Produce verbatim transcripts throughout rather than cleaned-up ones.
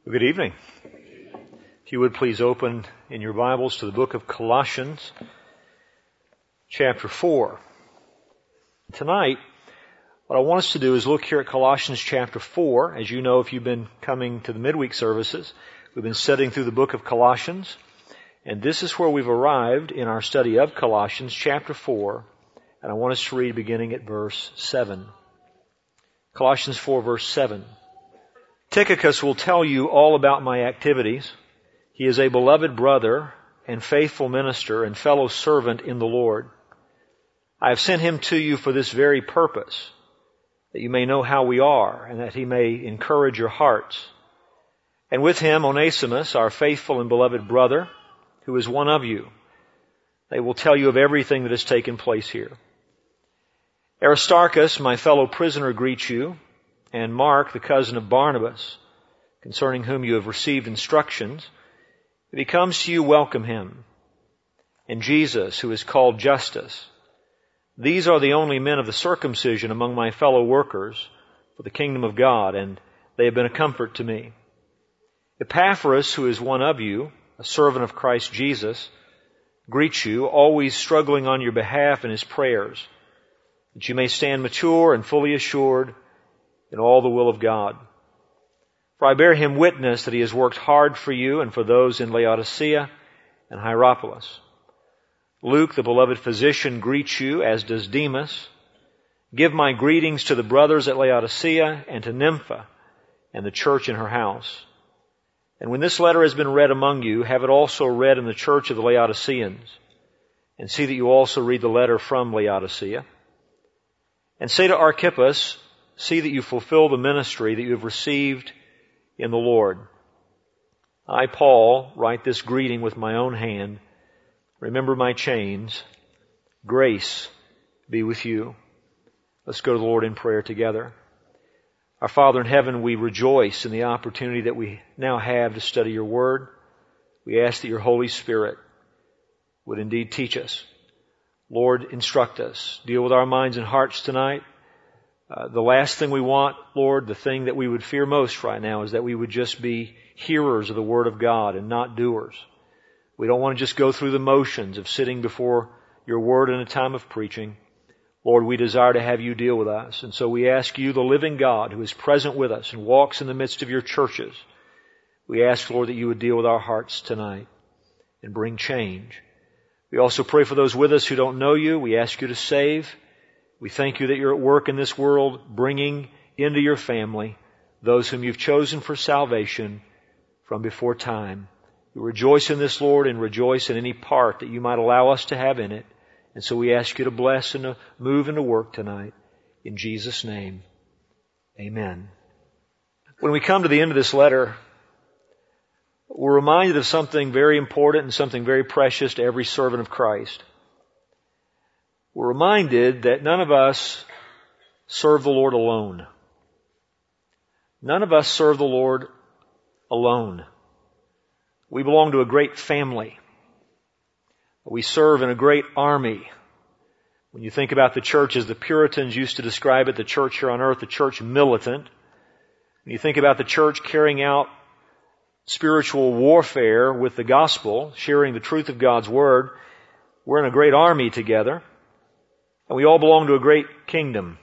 Good evening. If you would please open in your Bibles to the book of Colossians, chapter four. Tonight, what I want us to do is look here at Colossians chapter four. As you know, if you've been coming to the midweek services, we've been studying through the book of Colossians, and this is where we've arrived in our study of Colossians chapter four, and I want us to read beginning at verse seven. Colossians four verse seven. Tychicus will tell you all about my activities. He is a beloved brother and faithful minister and fellow servant in the Lord. I have sent him to you for this very purpose, that you may know how we are and that he may encourage your hearts. And with him, Onesimus, our faithful and beloved brother, who is one of you. They will tell you of everything that has taken place here. Aristarchus, my fellow prisoner, greets you, and Mark, the cousin of Barnabas, concerning whom you have received instructions. If he comes to you, welcome him. And Jesus, who is called Justus. These are the only men of the circumcision among my fellow workers for the kingdom of God, and they have been a comfort to me. Epaphras, who is one of you, a servant of Christ Jesus, greets you, always struggling on your behalf in his prayers, that you may stand mature and fully assured in all the will of God. For I bear him witness that he has worked hard for you and for those in Laodicea and Hierapolis. Luke, the beloved physician, greets you, as does Demas. Give my greetings to the brothers at Laodicea and to Nympha and the church in her house. And when this letter has been read among you, have it also read in the church of the Laodiceans. And see that you also read the letter from Laodicea. And say to Archippus, see that you fulfill the ministry that you have received in the Lord. I, Paul, write this greeting with my own hand. Remember my chains. Grace be with you. Let's go to the Lord in prayer together. Our Father in heaven, we rejoice in the opportunity that we now have to study your word. We ask that your Holy Spirit would indeed teach us. Lord, instruct us. Deal with our minds and hearts tonight. Uh, the last thing we want, Lord, the thing that we would fear most right now is that we would just be hearers of the Word of God and not doers. We don't want to just go through the motions of sitting before your Word in a time of preaching. Lord, we desire to have you deal with us. And so we ask you, the living God, who is present with us and walks in the midst of your churches, we ask, Lord, that you would deal with our hearts tonight and bring change. We also pray for those with us who don't know you. We ask you to save. We thank you that you're at work in this world, bringing into your family those whom you've chosen for salvation from before time. We rejoice in this, Lord, and rejoice in any part that you might allow us to have in it. And so we ask you to bless and to move and to work tonight. In Jesus' name, amen. When we come to the end of this letter, we're reminded of something very important and something very precious to every servant of Christ. We're reminded that none of us serve the Lord alone. None of us serve the Lord alone. We belong to a great family. We serve in a great army. When you think about the church as the Puritans used to describe it, the church here on earth, the church militant. When you think about the church carrying out spiritual warfare with the gospel, sharing the truth of God's word, we're in a great army together. And we all belong to a great kingdom.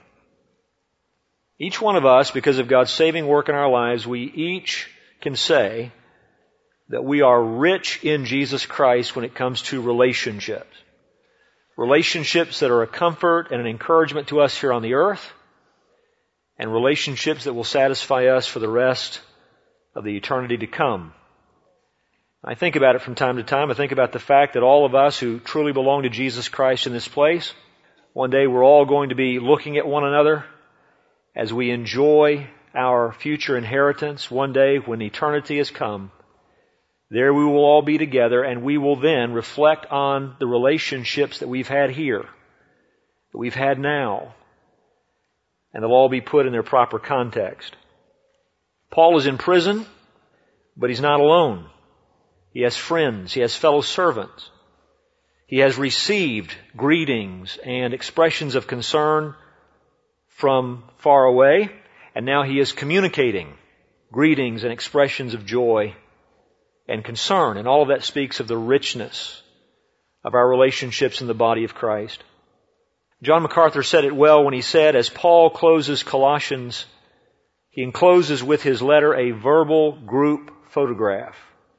Each one of us, because of God's saving work in our lives, we each can say that we are rich in Jesus Christ when it comes to relationships. Relationships that are a comfort and an encouragement to us here on the earth, and relationships that will satisfy us for the rest of the eternity to come. I think about it from time to time. I think about the fact that all of us who truly belong to Jesus Christ in this place, one day we're all going to be looking at one another as we enjoy our future inheritance. One day when eternity has come, there we will all be together, and we will then reflect on the relationships that we've had here, that we've had now, and they'll all be put in their proper context. Paul is in prison, but he's not alone. He has friends. He has fellow servants. He has received greetings and expressions of concern from far away, and now he is communicating greetings and expressions of joy and concern. And all of that speaks of the richness of our relationships in the body of Christ. John MacArthur said it well when he said, as Paul closes Colossians, he encloses with his letter a verbal group photograph.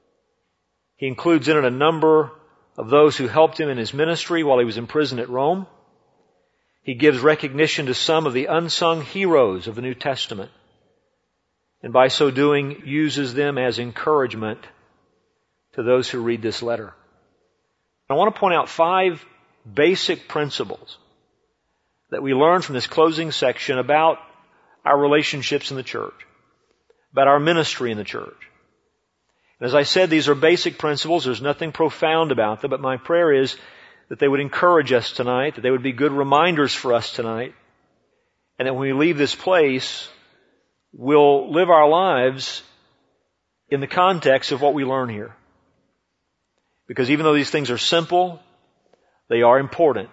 He includes in it a number of those who helped him in his ministry while he was in prison at Rome. He gives recognition to some of the unsung heroes of the New Testament, and by so doing uses them as encouragement to those who read this letter. I want to point out five basic principles that we learn from this closing section about our relationships in the church, about our ministry in the church. And as I said, these are basic principles. There's nothing profound about them, but my prayer is that they would encourage us tonight, that they would be good reminders for us tonight, and that when we leave this place, we'll live our lives in the context of what we learn here. Because even though these things are simple, they are important.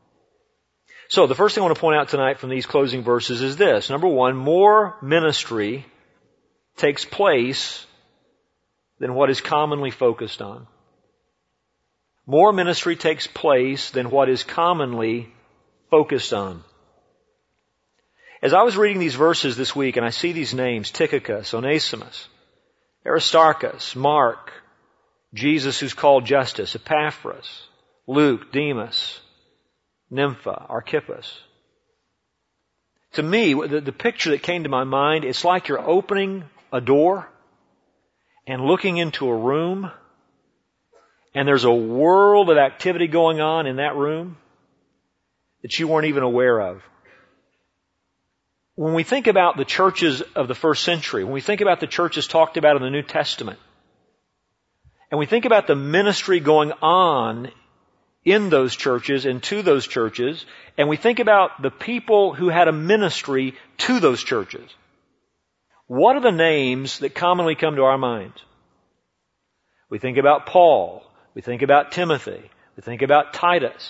So the first thing I want to point out tonight from these closing verses is this. Number one, more ministry takes place than what is commonly focused on. More ministry takes place than what is commonly focused on. As I was reading these verses this week and I see these names, Tychicus, Onesimus, Aristarchus, Mark, Jesus who's called Justus, Epaphras, Luke, Demas, Nympha, Archippus. To me, the, the picture that came to my mind, it's like you're opening a door and looking into a room, and there's a world of activity going on in that room that you weren't even aware of. When we think about the churches of the first century, when we think about the churches talked about in the New Testament, and we think about the ministry going on in those churches and to those churches, and we think about the people who had a ministry to those churches, what are the names that commonly come to our minds? We think about Paul. We think about Timothy. We think about Titus.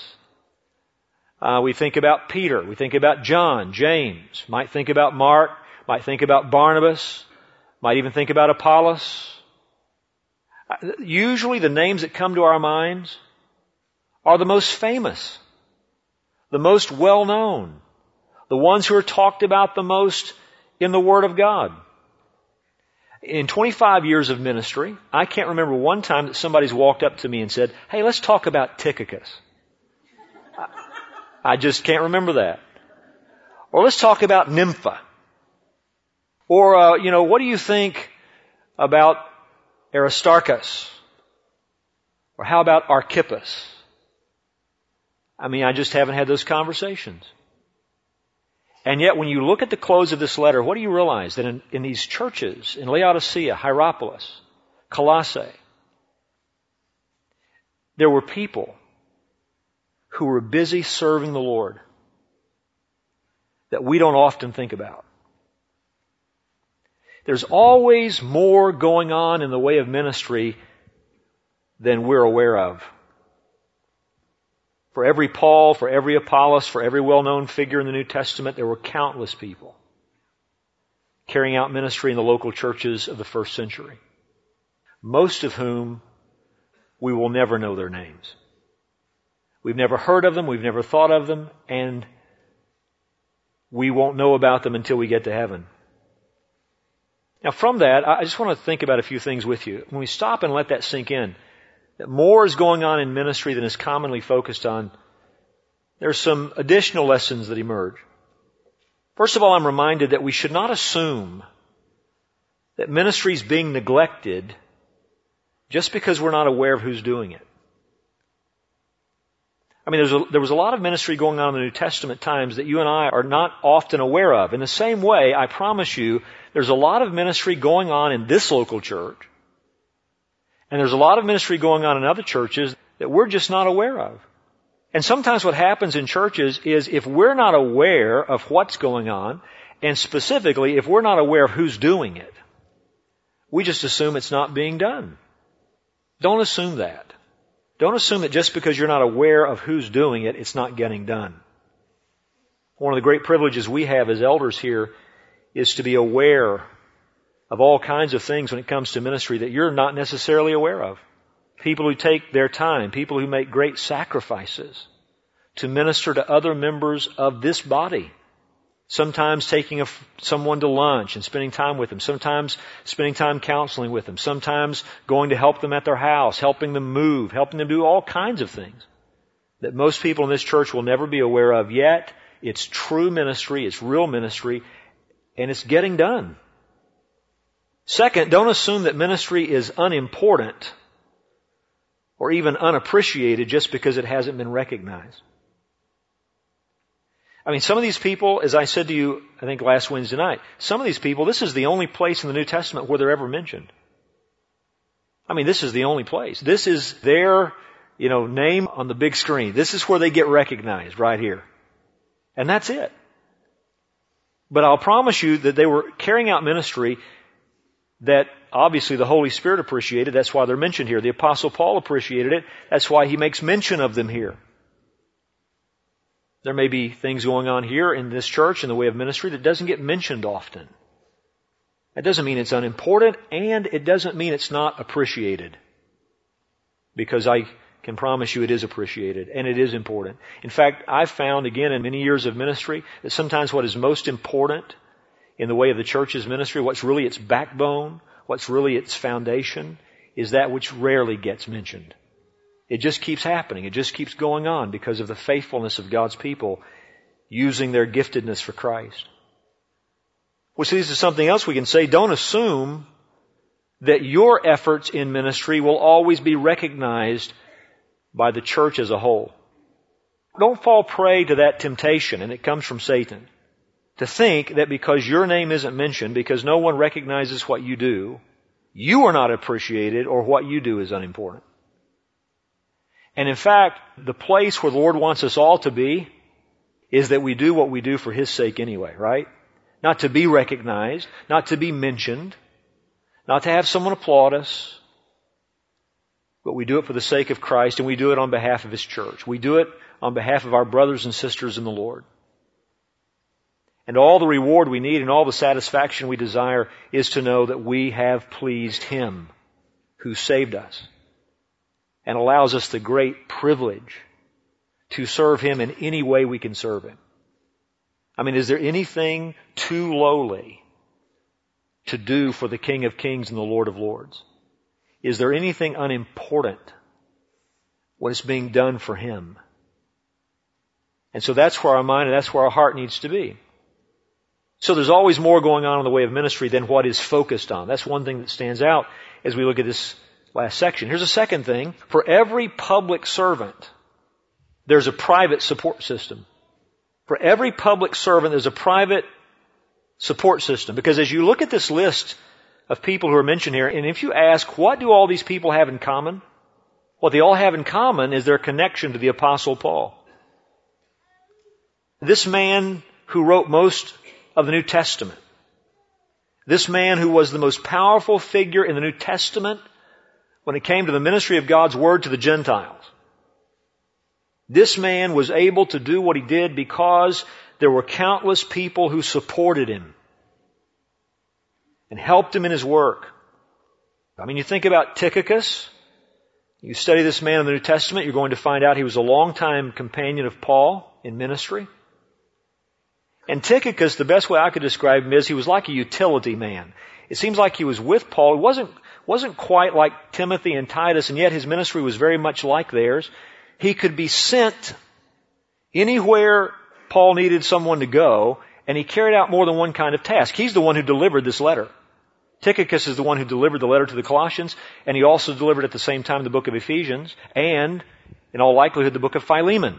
Uh, we think about Peter. We think about John, James. Might think about Mark. Might think about Barnabas. Might even think about Apollos. Usually the names that come to our minds are the most famous, the most well-known, the ones who are talked about the most in the Word of God. In twenty-five years of ministry, I can't remember one time that somebody's walked up to me and said, hey, let's talk about Tychicus. I just can't remember that. Or let's talk about Nympha. Or, uh, you know, what do you think about Aristarchus? Or how about Archippus? I mean, I just haven't had those conversations. And yet, when you look at the close of this letter, what do you realize? That in, in these churches, in Laodicea, Hierapolis, Colossae, there were people who were busy serving the Lord that we don't often think about. There's always more going on in the way of ministry than we're aware of. For every Paul, for every Apollos, for every well-known figure in the New Testament, there were countless people carrying out ministry in the local churches of the first century, most of whom we will never know their names. We've never heard of them, we've never thought of them, and we won't know about them until we get to heaven. Now from that, I just want to think about a few things with you. When we stop and let that sink in, that more is going on in ministry than is commonly focused on, there's some additional lessons that emerge. First of all, I'm reminded that we should not assume that ministry is being neglected just because we're not aware of who's doing it. I mean, there's a, there was a lot of ministry going on in the New Testament times that you and I are not often aware of. In the same way, I promise you, there's a lot of ministry going on in this local church, and there's a lot of ministry going on in other churches that we're just not aware of. And sometimes what happens in churches is if we're not aware of what's going on, and specifically if we're not aware of who's doing it, we just assume it's not being done. Don't assume that. Don't assume that just because you're not aware of who's doing it, it's not getting done. One of the great privileges we have as elders here is to be aware of all kinds of things when it comes to ministry that you're not necessarily aware of. People who take their time, people who make great sacrifices to minister to other members of this body. Sometimes taking a, someone to lunch and spending time with them. Sometimes spending time counseling with them. Sometimes going to help them at their house, helping them move, helping them do all kinds of things that most people in this church will never be aware of. Yet, it's true ministry, it's real ministry, and it's getting done. Second, don't assume that ministry is unimportant or even unappreciated just because it hasn't been recognized. I mean, some of these people, as I said to you, I think last Wednesday night, some of these people, this is the only place in the New Testament where they're ever mentioned. I mean, this is the only place. This is their, you know, name on the big screen. This is where they get recognized, right here. And that's it. But I'll promise you that they were carrying out ministry that obviously the Holy Spirit appreciated. That's why they're mentioned here. The Apostle Paul appreciated it. That's why he makes mention of them here. There may be things going on here in this church in the way of ministry that doesn't get mentioned often. That doesn't mean it's unimportant, and it doesn't mean it's not appreciated. Because I can promise you it is appreciated, and it is important. In fact, I've found, again, in many years of ministry, that sometimes what is most important in the way of the church's ministry, what's really its backbone, what's really its foundation, is that which rarely gets mentioned. It just keeps happening. It just keeps going on because of the faithfulness of God's people using their giftedness for Christ. Which leads to something else we can say. Don't assume that your efforts in ministry will always be recognized by the church as a whole. Don't fall prey to that temptation, and it comes from Satan, to think that because your name isn't mentioned, because no one recognizes what you do, you are not appreciated or what you do is unimportant. And in fact, the place where the Lord wants us all to be is that we do what we do for His sake anyway, right? Not to be recognized, not to be mentioned, not to have someone applaud us, but we do it for the sake of Christ, and we do it on behalf of His church. We do it on behalf of our brothers and sisters in the Lord. And all the reward we need and all the satisfaction we desire is to know that we have pleased Him who saved us and allows us the great privilege to serve Him in any way we can serve Him. I mean, is there anything too lowly to do for the King of Kings and the Lord of Lords? Is there anything unimportant what is being done for Him? And so that's where our mind and that's where our heart needs to be. So there's always more going on in the way of ministry than what is focused on. That's one thing that stands out as we look at this last section. Here's a second thing. For every public servant, there's a private support system. For every public servant, there's a private support system. Because as you look at this list of people who are mentioned here, and if you ask, what do all these people have in common? What they all have in common is their connection to the Apostle Paul. This man who wrote most of the New Testament, this man who was the most powerful figure in the New Testament when it came to the ministry of God's Word to the Gentiles. This man was able to do what he did because there were countless people who supported him and helped him in his work. I mean, you think about Tychicus. You study this man in the New Testament, you're going to find out he was a longtime companion of Paul in ministry. And Tychicus, the best way I could describe him is he was like a utility man. It seems like he was with Paul. He wasn't, wasn't quite like Timothy and Titus, and yet his ministry was very much like theirs. He could be sent anywhere Paul needed someone to go, and he carried out more than one kind of task. He's the one who delivered this letter. Tychicus is the one who delivered the letter to the Colossians, and he also delivered at the same time the book of Ephesians, and in all likelihood the book of Philemon.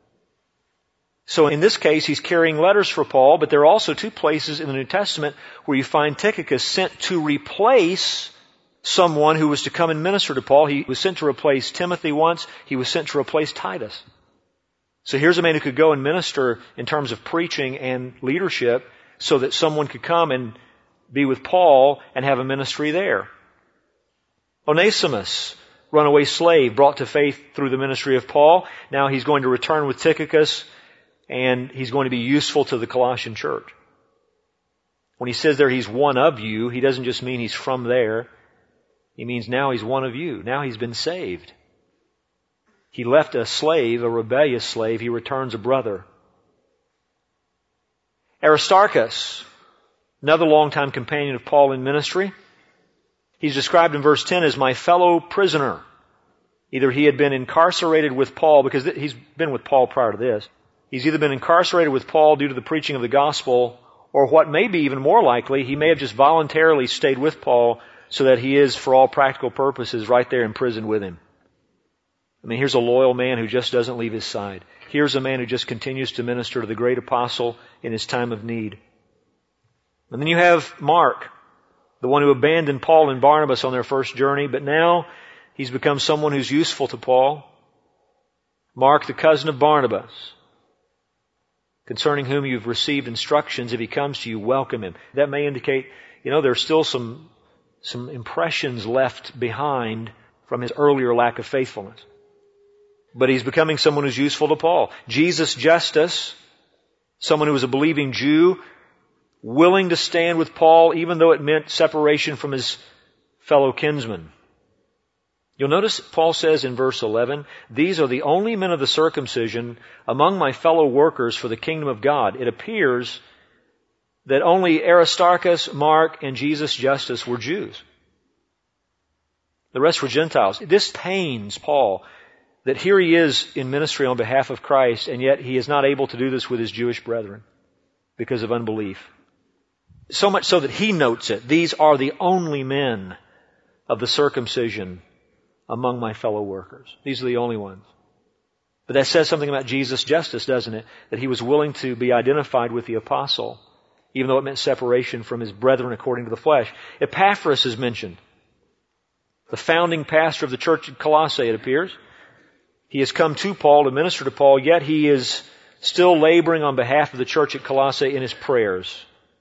So in this case, he's carrying letters for Paul, but there are also two places in the New Testament where you find Tychicus sent to replace someone who was to come and minister to Paul. He was sent to replace Timothy once. He was sent to replace Titus. So here's a man who could go and minister in terms of preaching and leadership so that someone could come and be with Paul and have a ministry there. Onesimus, runaway slave, brought to faith through the ministry of Paul. Now he's going to return with Tychicus, and he's going to be useful to the Colossian church. When he says there he's one of you, he doesn't just mean he's from there. He means now he's one of you. Now he's been saved. He left a slave, a rebellious slave. He returns a brother. Aristarchus, another longtime companion of Paul in ministry. He's described in verse ten as my fellow prisoner. Either he had been incarcerated with Paul, because he's been with Paul prior to this. He's either been incarcerated with Paul due to the preaching of the gospel, or what may be even more likely, he may have just voluntarily stayed with Paul so that he is, for all practical purposes, right there in prison with him. I mean, here's a loyal man who just doesn't leave his side. Here's a man who just continues to minister to the great apostle in his time of need. And then you have Mark, the one who abandoned Paul and Barnabas on their first journey, but now he's become someone who's useful to Paul. Mark, the cousin of Barnabas, concerning whom you've received instructions. If he comes to you, welcome him. That may indicate, you know, there's still some, some impressions left behind from his earlier lack of faithfulness. But he's becoming someone who's useful to Paul. Jesus Justus, someone who was a believing Jew, willing to stand with Paul even though it meant separation from his fellow kinsmen. You'll notice Paul says in verse eleven, these are the only men of the circumcision among my fellow workers for the kingdom of God. It appears that only Aristarchus, Mark, and Jesus Justus were Jews. The rest were Gentiles. This pains Paul that here he is in ministry on behalf of Christ, and yet he is not able to do this with his Jewish brethren because of unbelief. So much so that he notes it. These are the only men of the circumcision among my fellow workers. These are the only ones. But that says something about Jesus Justus, doesn't it? That he was willing to be identified with the apostle, even though it meant separation from his brethren according to the flesh. Epaphras is mentioned. The founding pastor of the church at Colossae, it appears. He has come to Paul to minister to Paul, yet he is still laboring on behalf of the church at Colossae in his prayers.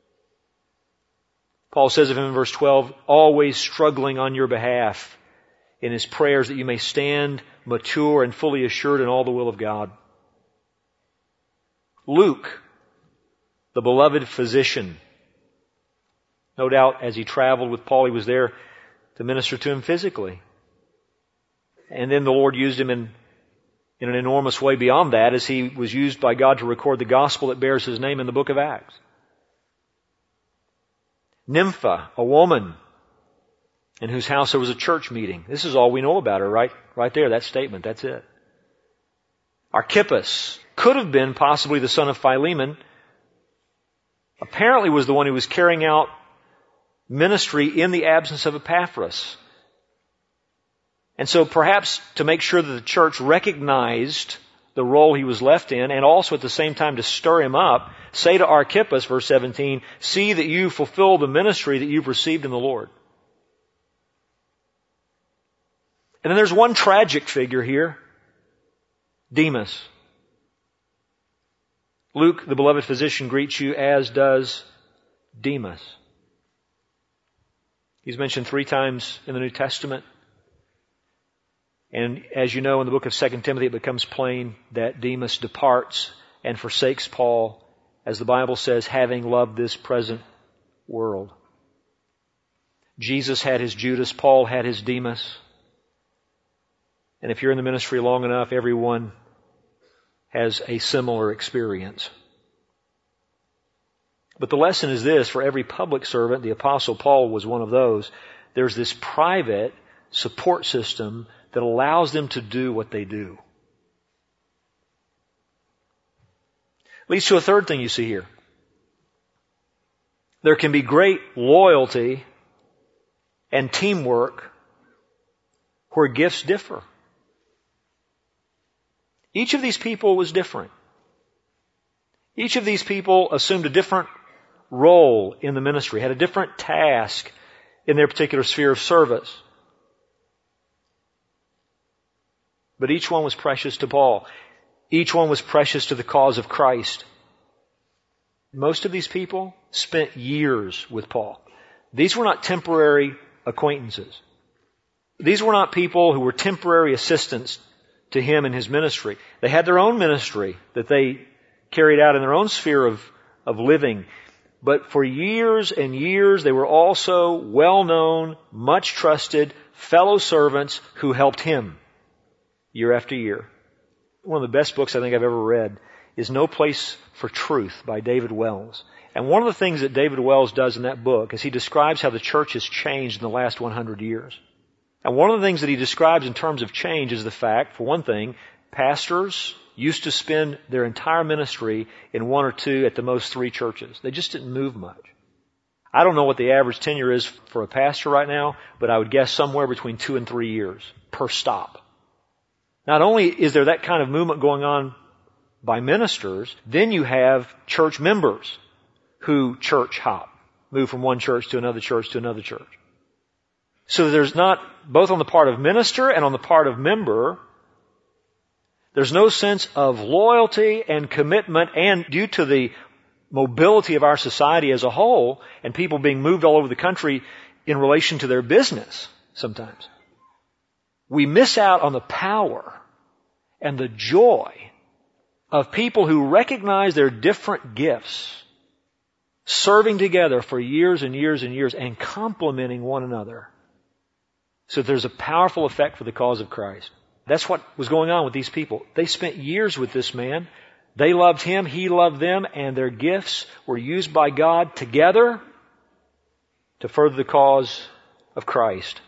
Paul says of him in verse twelve, always struggling on your behalf in his prayers that you may stand mature and fully assured in all the will of God. Luke, the beloved physician. No doubt as he traveled with Paul, he was there to minister to him physically. And then the Lord used him in, in an enormous way beyond that as he was used by God to record the gospel that bears his name in the book of Acts. Nympha, a woman in whose house there was a church meeting. This is all we know about her, right? Right there, that statement, that's it. Archippus could have been possibly the son of Philemon. Apparently was the one who was carrying out ministry in the absence of Epaphras. And so perhaps to make sure that the church recognized the role he was left in, and also at the same time to stir him up, say to Archippus, verse seventeen, see that you fulfill the ministry that you've received in the Lord. And then there's one tragic figure here, Demas. Luke, the beloved physician, greets you, as does Demas. He's mentioned three times in the New Testament. And as you know, in the book of Second Timothy, it becomes plain that Demas departs and forsakes Paul, as the Bible says, having loved this present world. Jesus had his Judas, Paul had his Demas. And if you're in the ministry long enough, everyone has a similar experience. But the lesson is this, for every public servant, the Apostle Paul was one of those, there's this private support system that allows them to do what they do. Leads to a third thing you see here. There can be great loyalty and teamwork where gifts differ. Each of these people was different. Each of these people assumed a different role in the ministry, had a different task in their particular sphere of service. But each one was precious to Paul. Each one was precious to the cause of Christ. Most of these people spent years with Paul. These were not temporary acquaintances. These were not people who were temporary assistants to him in his ministry. They had their own ministry that they carried out in their own sphere of, of living. But for years and years, they were also well-known, much trusted fellow servants who helped him year after year. One of the best books I think I've ever read is No Place for Truth by David Wells. And one of the things that David Wells does in that book is he describes how the church has changed in the last one hundred years. And one of the things that he describes in terms of change is the fact, for one thing, pastors used to spend their entire ministry in one or two, at the most three churches. They just didn't move much. I don't know what the average tenure is for a pastor right now, but I would guess somewhere between two and three years per stop. Not only is there that kind of movement going on by ministers, then you have church members who church hop, move from one church to another church to another church. So there's not, both on the part of minister and on the part of member, there's no sense of loyalty and commitment, and due to the mobility of our society as a whole and people being moved all over the country in relation to their business sometimes, we miss out on the power and the joy of people who recognize their different gifts, serving together for years and years and years and complementing one another. So there's a powerful effect for the cause of Christ. That's what was going on with these people. They spent years with this man. They loved him, he loved them, and their gifts were used by God together to further the cause of Christ.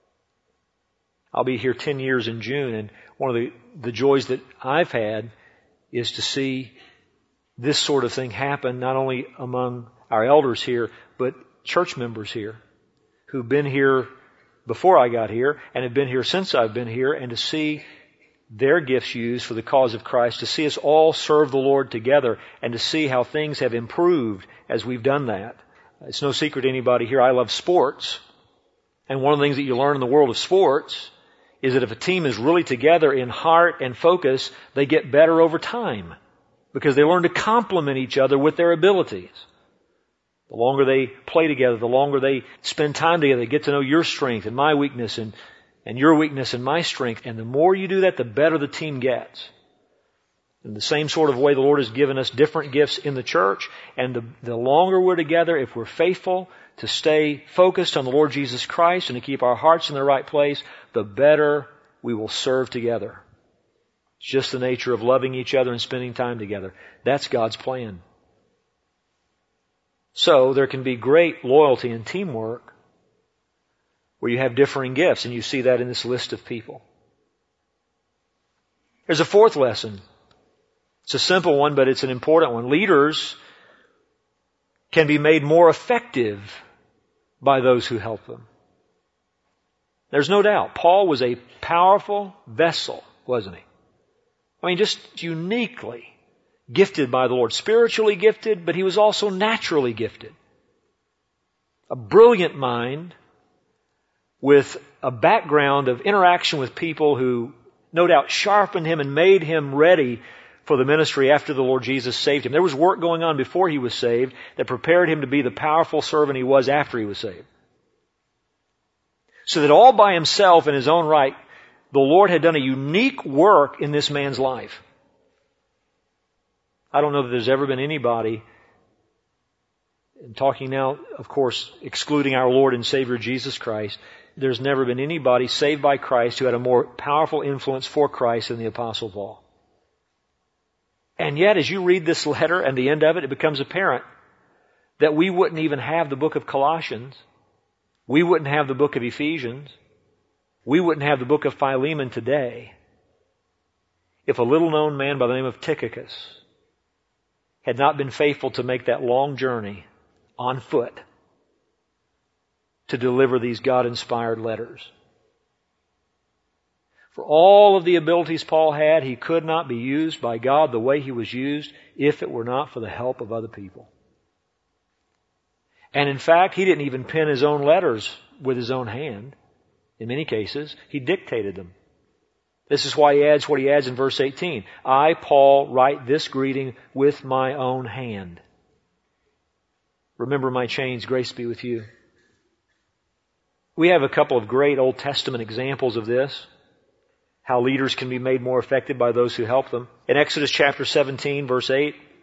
I'll be here ten years in June, and one of the, the joys that I've had is to see this sort of thing happen not only among our elders here, but church members here who've been here before I got here and have been here since I've been here, and to see their gifts used for the cause of Christ, to see us all serve the Lord together, and to see how things have improved as we've done that. It's no secret to anybody here, I love sports. And one of the things that you learn in the world of sports is that if a team is really together in heart and focus, they get better over time because they learn to complement each other with their abilities. The longer they play together, the longer they spend time together, they get to know your strength and my weakness and, and your weakness and my strength. And the more you do that, the better the team gets. In the same sort of way, the Lord has given us different gifts in the church. And the, the longer we're together, if we're faithful to stay focused on the Lord Jesus Christ and to keep our hearts in the right place, the better we will serve together. It's just the nature of loving each other and spending time together. That's God's plan. So there can be great loyalty and teamwork where you have differing gifts, and you see that in this list of people. There's a fourth lesson. It's a simple one, but it's an important one. Leaders can be made more effective by those who help them. There's no doubt. Paul was a powerful vessel, wasn't he? I mean, just uniquely gifted by the Lord. Spiritually gifted, but he was also naturally gifted. A brilliant mind with a background of interaction with people who no doubt sharpened him and made him ready for the ministry after the Lord Jesus saved him. There was work going on before he was saved that prepared him to be the powerful servant he was after he was saved. So that all by himself in his own right, the Lord had done a unique work in this man's life. I don't know that there's ever been anybody, I'm talking now, of course, excluding our Lord and Savior Jesus Christ, there's never been anybody saved by Christ who had a more powerful influence for Christ than the Apostle Paul. And yet, as you read this letter and the end of it, it becomes apparent that we wouldn't even have the book of Colossians. We wouldn't have the book of Ephesians. We wouldn't have the book of Philemon today if a little-known man by the name of Tychicus had not been faithful to make that long journey on foot to deliver these God-inspired letters. For all of the abilities Paul had, he could not be used by God the way he was used if it were not for the help of other people. And in fact, he didn't even pen his own letters with his own hand. In many cases, he dictated them. This is why he adds what he adds in verse eighteen. I, Paul, write this greeting with my own hand. Remember my chains, grace be with you. We have a couple of great Old Testament examples of this, how leaders can be made more effective by those who help them. In Exodus chapter seventeen, verse eight,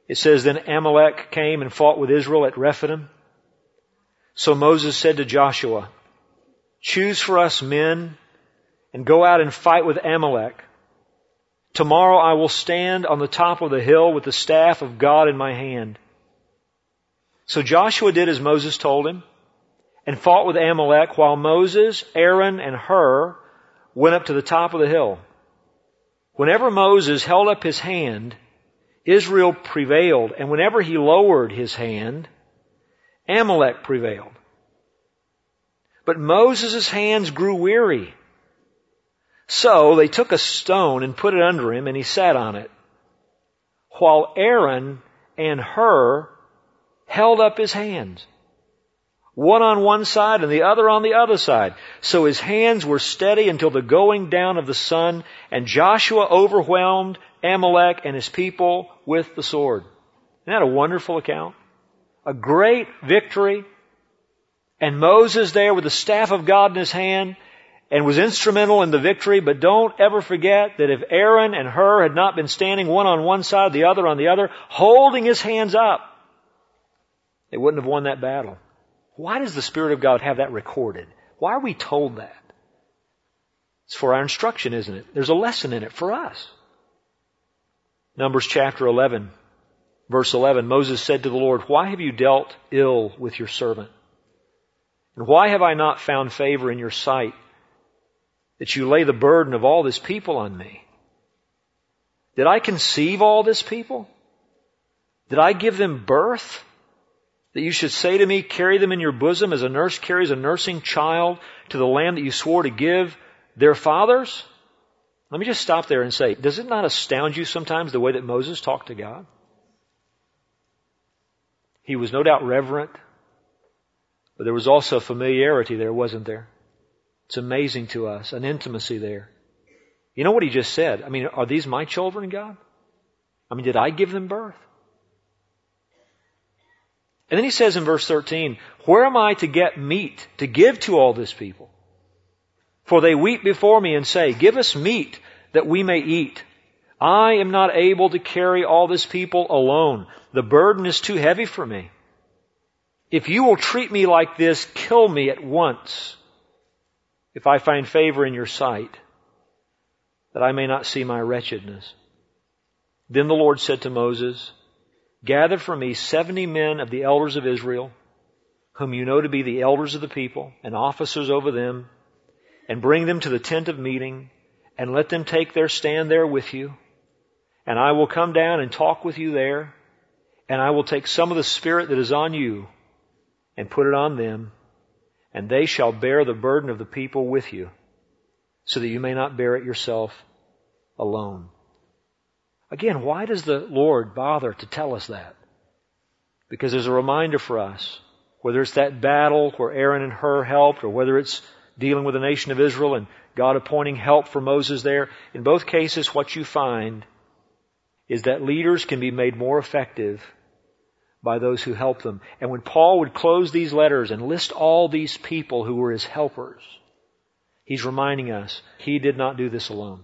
It says, then Amalek came and fought with Israel at Rephidim. So Moses said to Joshua, choose for us men and go out and fight with Amalek. Tomorrow I will stand on the top of the hill with the staff of God in my hand. So Joshua did as Moses told him and fought with Amalek while Moses, Aaron, and Hur went up to the top of the hill. Whenever Moses held up his hand, Israel prevailed, and whenever he lowered his hand, Amalek prevailed. But Moses' hands grew weary. So they took a stone and put it under him, and he sat on it, while Aaron and Hur held up his hands, one on one side and the other on the other side. So his hands were steady until the going down of the sun, and Joshua overwhelmed Amalek and his people with the sword. Isn't that a wonderful account? A great victory. And Moses there with the staff of God in his hand and was instrumental in the victory. But don't ever forget that if Aaron and Hur had not been standing one on one side, the other on the other, holding his hands up, they wouldn't have won that battle. Why does the Spirit of God have that recorded? Why are we told that? It's for our instruction, isn't it? There's a lesson in it for us. Numbers chapter eleven, verse eleven, Moses said to the Lord, why have you dealt ill with your servant? And why have I not found favor in your sight that you lay the burden of all this people on me? Did I conceive all this people? Did I give them birth? That you should say to me, carry them in your bosom as a nurse carries a nursing child to the land that you swore to give their fathers? Let me just stop there and say, does it not astound you sometimes the way that Moses talked to God? He was no doubt reverent, but there was also familiarity there, wasn't there? It's amazing to us, an intimacy there. You know what he just said? I mean, are these my children, God? I mean, did I give them birth? And then he says in verse thirteen, where am I to get meat to give to all this people? For they weep before me and say, give us meat that we may eat. I am not able to carry all this people alone. The burden is too heavy for me. If you will treat me like this, kill me at once, if I find favor in your sight, that I may not see my wretchedness. Then the Lord said to Moses, gather for me seventy men of the elders of Israel, whom you know to be the elders of the people and officers over them, and bring them to the tent of meeting, and let them take their stand there with you. And I will come down and talk with you there, and I will take some of the Spirit that is on you and put it on them, and they shall bear the burden of the people with you, so that you may not bear it yourself alone. Again, why does the Lord bother to tell us that? Because there's a reminder for us, whether it's that battle where Aaron and Hur helped, or whether it's dealing with the nation of Israel and God appointing help for Moses there. In both cases, what you find is that leaders can be made more effective by those who help them. And when Paul would close these letters and list all these people who were his helpers, he's reminding us he did not do this alone.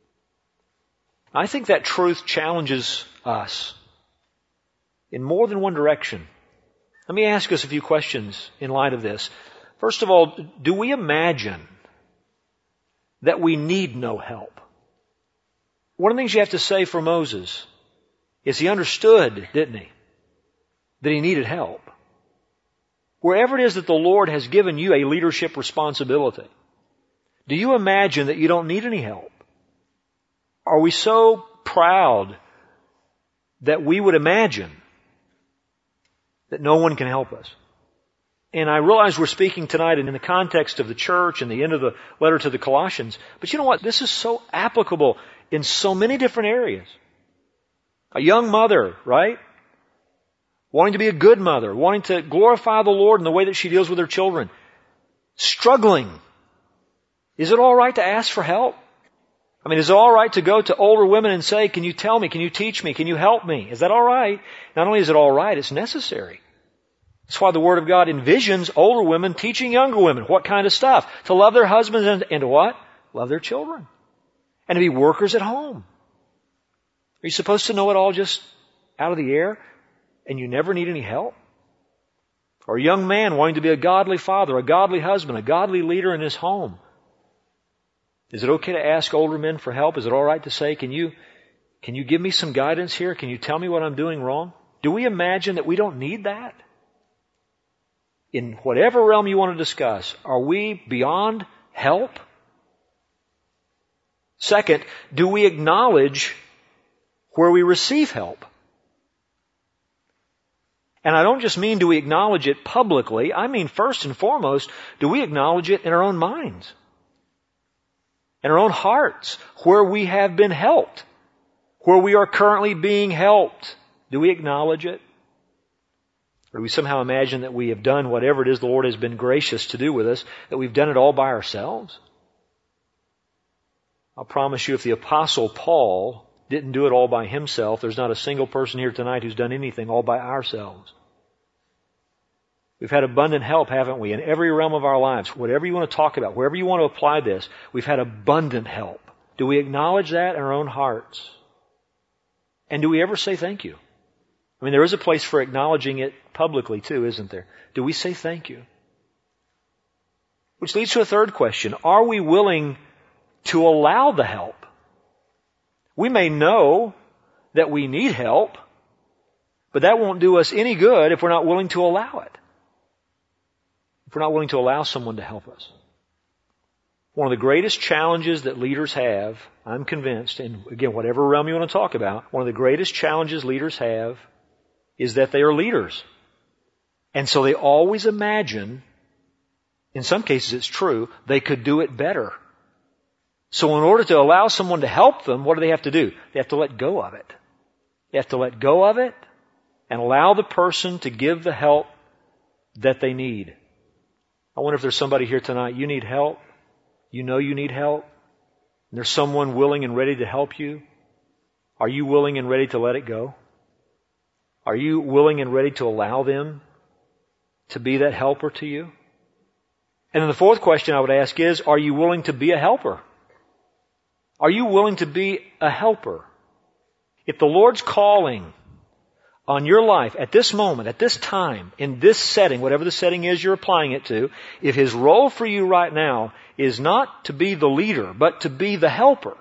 I think that truth challenges us in more than one direction. Let me ask us a few questions in light of this. First of all, do we imagine that we need no help? One of the things you have to say for Moses is he understood, didn't he, that he needed help. Wherever it is that the Lord has given you a leadership responsibility, do you imagine that you don't need any help? Are we so proud that we would imagine that no one can help us? And I realize we're speaking tonight in the context of the church and the end of the letter to the Colossians. But you know what? This is so applicable in so many different areas. A young mother, right? Wanting to be a good mother, wanting to glorify the Lord in the way that she deals with her children. Struggling. Is it all right to ask for help? I mean, is it all right to go to older women and say, can you tell me, can you teach me, can you help me? Is that all right? Not only is it all right, it's necessary. That's why the Word of God envisions older women teaching younger women. What kind of stuff? To love their husbands and, and to what? Love their children. And to be workers at home. Are you supposed to know it all just out of the air and you never need any help? Or a young man wanting to be a godly father, a godly husband, a godly leader in his home. Is it okay to ask older men for help? Is it all right to say, can you, can you give me some guidance here? Can you tell me what I'm doing wrong? Do we imagine that we don't need that? In whatever realm you want to discuss, are we beyond help? Second, do we acknowledge where we receive help? And I don't just mean do we acknowledge it publicly. I mean first and foremost, do we acknowledge it in our own minds? In our own hearts, where we have been helped, where we are currently being helped. Do we acknowledge it? Or do we somehow imagine that we have done whatever it is the Lord has been gracious to do with us, that we've done it all by ourselves? I'll promise you, if the Apostle Paul didn't do it all by himself, there's not a single person here tonight who's done anything all by ourselves. We've had abundant help, haven't we? In every realm of our lives, whatever you want to talk about, wherever you want to apply this, we've had abundant help. Do we acknowledge that in our own hearts? And do we ever say thank you? I mean, there is a place for acknowledging it publicly too, isn't there? Do we say thank you? Which leads to a third question. Are we willing to allow the help? We may know that we need help, but that won't do us any good if we're not willing to allow it. If we're not willing to allow someone to help us. One of the greatest challenges that leaders have, I'm convinced, and again, whatever realm you want to talk about, one of the greatest challenges leaders have is that they are leaders. And so they always imagine, in some cases it's true, they could do it better. So in order to allow someone to help them, what do they have to do? They have to let go of it. They have to let go of it and allow the person to give the help that they need. I wonder if there's somebody here tonight, you need help. You know you need help. And there's someone willing and ready to help you. Are you willing and ready to let it go? Are you willing and ready to allow them to be that helper to you? And then the fourth question I would ask is, are you willing to be a helper? Are you willing to be a helper? If the Lord's calling on your life at this moment, at this time, in this setting, whatever the setting is you're applying it to, if His role for you right now is not to be the leader, but to be the helper,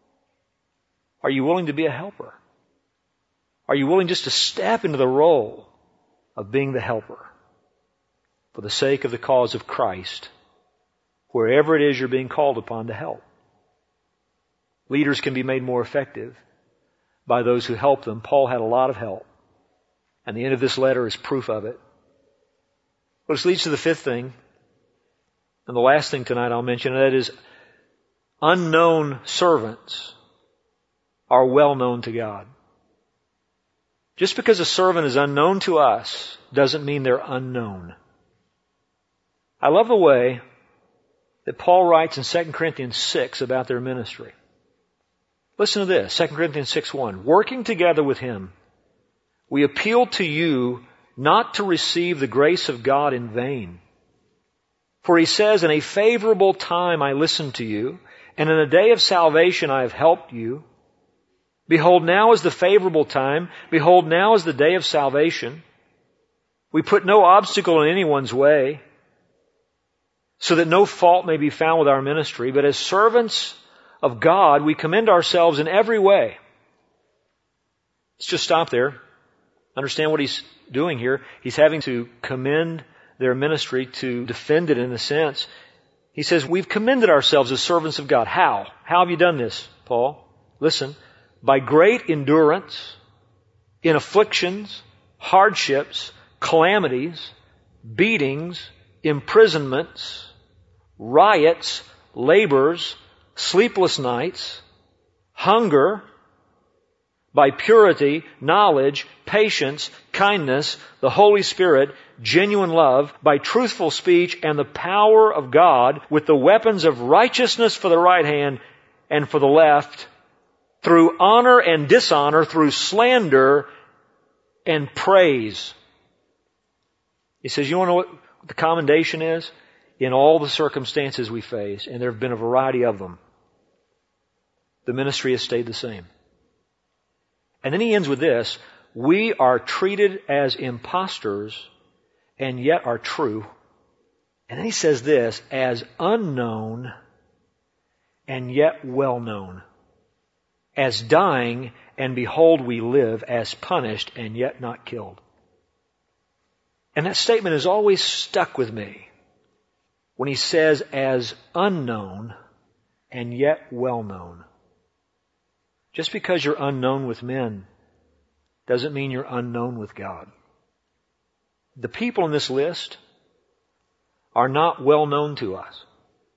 are you willing to be a helper? Are you willing just to step into the role of being the helper for the sake of the cause of Christ, wherever it is you're being called upon to help? Leaders can be made more effective by those who help them. Paul had a lot of help. And the end of this letter is proof of it. Which leads to the fifth thing, and the last thing tonight I'll mention, and that is unknown servants are well known to God. Just because a servant is unknown to us doesn't mean they're unknown. I love the way that Paul writes in Second Corinthians six about their ministry. Listen to this, Second Corinthians six one. Working together with Him, we appeal to you not to receive the grace of God in vain. For He says, in a favorable time I listened to you, and in a day of salvation I have helped you. Behold, now is the favorable time. Behold, now is the day of salvation. We put no obstacle in anyone's way, so that no fault may be found with our ministry. But as servants of God, we commend ourselves in every way. Let's just stop there. Understand what he's doing here. He's having to commend their ministry, to defend it in a sense. He says, we've commended ourselves as servants of God. How? How have you done this, Paul? Listen. By great endurance in afflictions, hardships, calamities, beatings, imprisonments, riots, labors, sleepless nights, hunger, by purity, knowledge, patience, kindness, the Holy Spirit, genuine love, by truthful speech and the power of God, with the weapons of righteousness for the right hand and for the left, through honor and dishonor, through slander and praise. He says, you want to know what the commendation is? In all the circumstances we face, and there have been a variety of them, the ministry has stayed the same. And then he ends with this, we are treated as impostors and yet are true. And then he says this, as unknown and yet well known. As dying, and behold we live, as punished and yet not killed. And that statement has always stuck with me when he says as unknown and yet well known. Just because you're unknown with men doesn't mean you're unknown with God. The people in this list are not well known to us.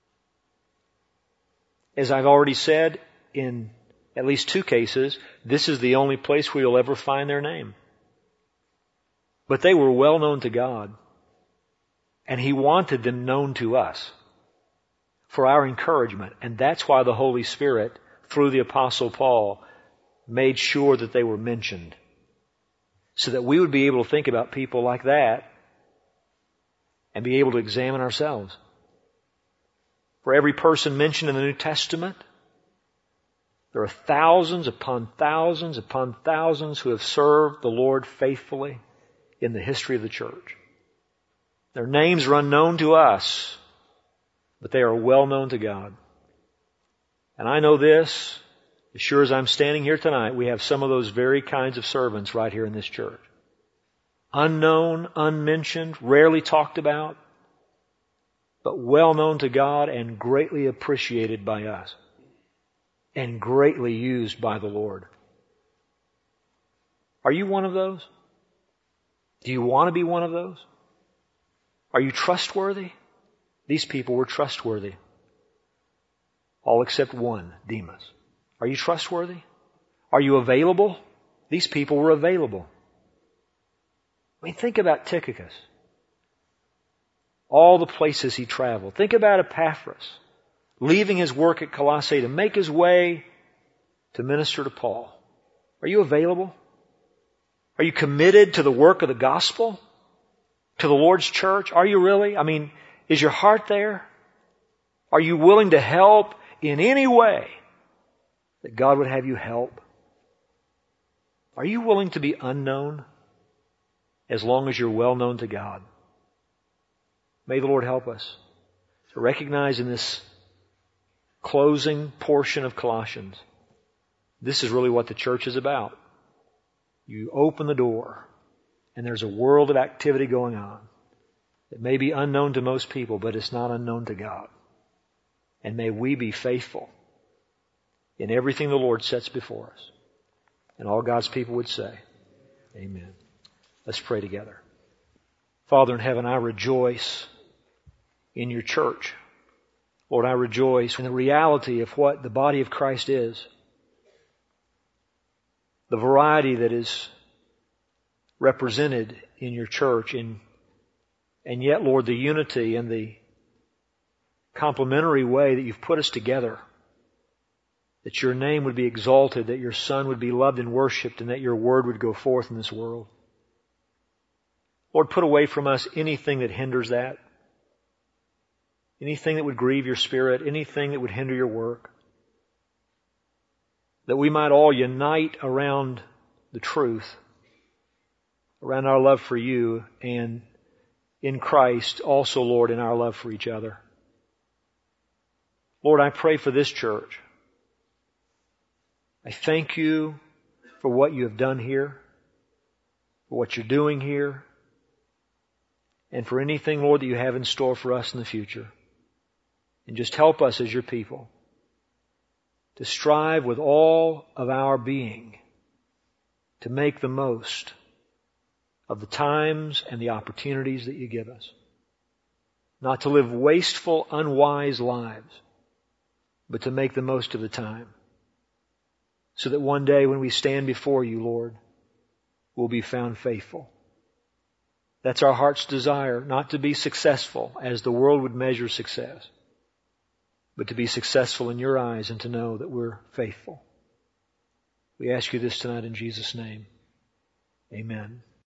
As I've already said, in at least two cases, this is the only place where you'll ever find their name. But they were well known to God, and He wanted them known to us for our encouragement. And that's why the Holy Spirit, through the Apostle Paul, made sure that they were mentioned, so that we would be able to think about people like that and be able to examine ourselves. For every person mentioned in the New Testament, there are thousands upon thousands upon thousands who have served the Lord faithfully in the history of the church. Their names are unknown to us, but they are well known to God. And I know this, as sure as I'm standing here tonight, we have some of those very kinds of servants right here in this church. Unknown, unmentioned, rarely talked about, but well known to God and greatly appreciated by us, and greatly used by the Lord. Are you one of those? Do you want to be one of those? Are you trustworthy? These people were trustworthy. All except one, Demas. Are you trustworthy? Are you available? These people were available. I mean, think about Tychicus. All the places he traveled. Think about Epaphras, leaving his work at Colossae to make his way to minister to Paul. Are you available? Are you committed to the work of the gospel? To the Lord's church? Are you really? I mean, is your heart there? Are you willing to help in any way that God would have you help? Are you willing to be unknown as long as you're well known to God? May the Lord help us to recognize in this closing portion of Colossians, this is really what the church is about. You open the door, and there's a world of activity going on that may be unknown to most people, but it's not unknown to God. And may we be faithful in everything the Lord sets before us. And all God's people would say, amen. Let's pray together. Father in heaven, I rejoice in your church. Lord, I rejoice in the reality of what the body of Christ is. The variety that is represented in your church, and, and yet, Lord, the unity and the complementary way that you've put us together, that your name would be exalted, that your Son would be loved and worshipped, and that your word would go forth in this world. Lord, put away from us anything that hinders that, anything that would grieve your Spirit, anything that would hinder your work, that we might all unite around the truth, around our love for you, and in Christ also, Lord, in our love for each other. Lord, I pray for this church. I thank you for what you have done here, for what you're doing here, and for anything, Lord, that you have in store for us in the future. And just help us as your people to strive with all of our being to make the most of the times and the opportunities that you give us. Not to live wasteful, unwise lives, but to make the most of the time. So that one day when we stand before you, Lord, we'll be found faithful. That's our heart's desire, not to be successful as the world would measure success, but to be successful in your eyes and to know that we're faithful. We ask you this tonight in Jesus' name. Amen.